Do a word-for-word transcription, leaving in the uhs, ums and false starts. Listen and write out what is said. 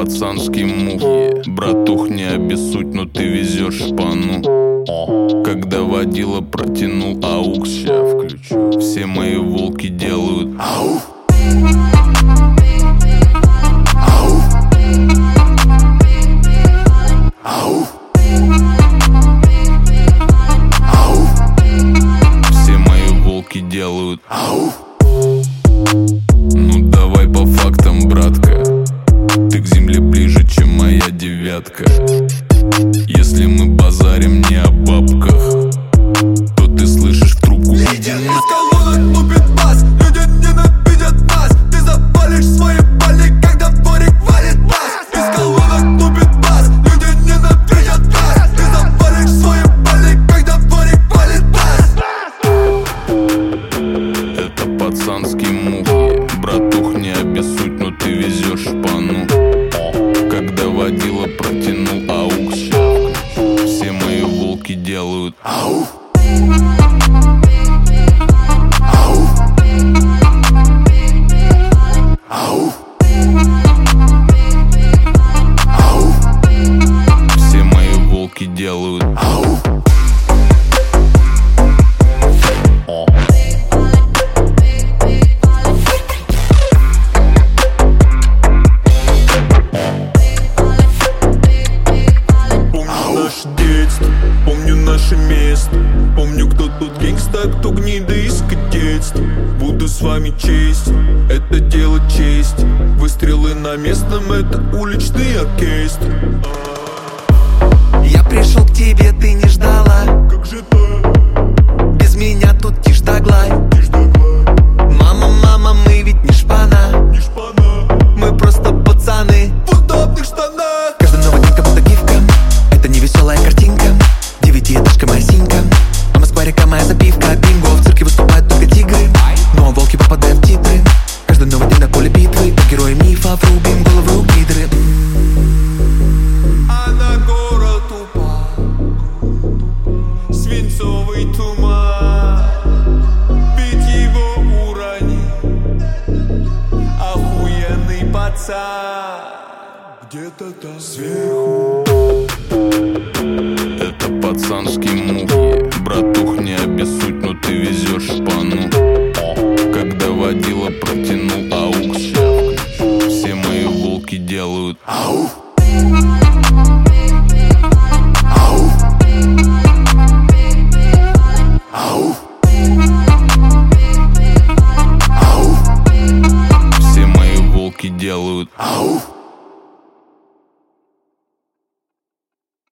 пацанский мув. Братух, не обессудь, но ты везешь шпану. Когда водила протянул аукс, ща включу. Все мои волки делают ау. Делают ау. Ну давай по фактам, братка. Ты к земле ближе, чем моя девятка. Если мы базарим не о бабках, то ты слышишь в трубку. Иди из колонок лупит бас, люди ненавидят нас. Ты запалишь свои пали, когда дворик валит бас. Из колонок лупит бас, люди ненавидят нас. Ты запалишь свои пали, когда дворик валит бас. Это пацанский мув. Братух, не обессудь, но ты везешь шпану. Когда водила протянул аукс, все мои волки делают ау. Ау. Ау. Ау. Все мои волки делают ау. Помню наше место, помню, кто тут гангста, кто гнида из кадетства. Буду с вами честь, это дело чести. Выстрелы на местном, это уличный оркестр. Я пришел к тебе, ты не ждала. Как же так? Без меня тут тишь да гладь. Мама, мама, мы ведь не шпана. Не шпана. Мы просто пацаны в удобных штанах. Каждый новый день как будто гифка. Это не веселая картинка. Девятиэтажка моя синька, а Москва река моя запивка. Бинго, в цирке выступают только тигры, но волки попадают в титры. Каждый новый день на поле битвы, по героям мифов рубим головы у гидры. А на город упал свинцовый туман. Ведь его уронил охуенный пацан. Где-то там сверху. Это пацанский мув.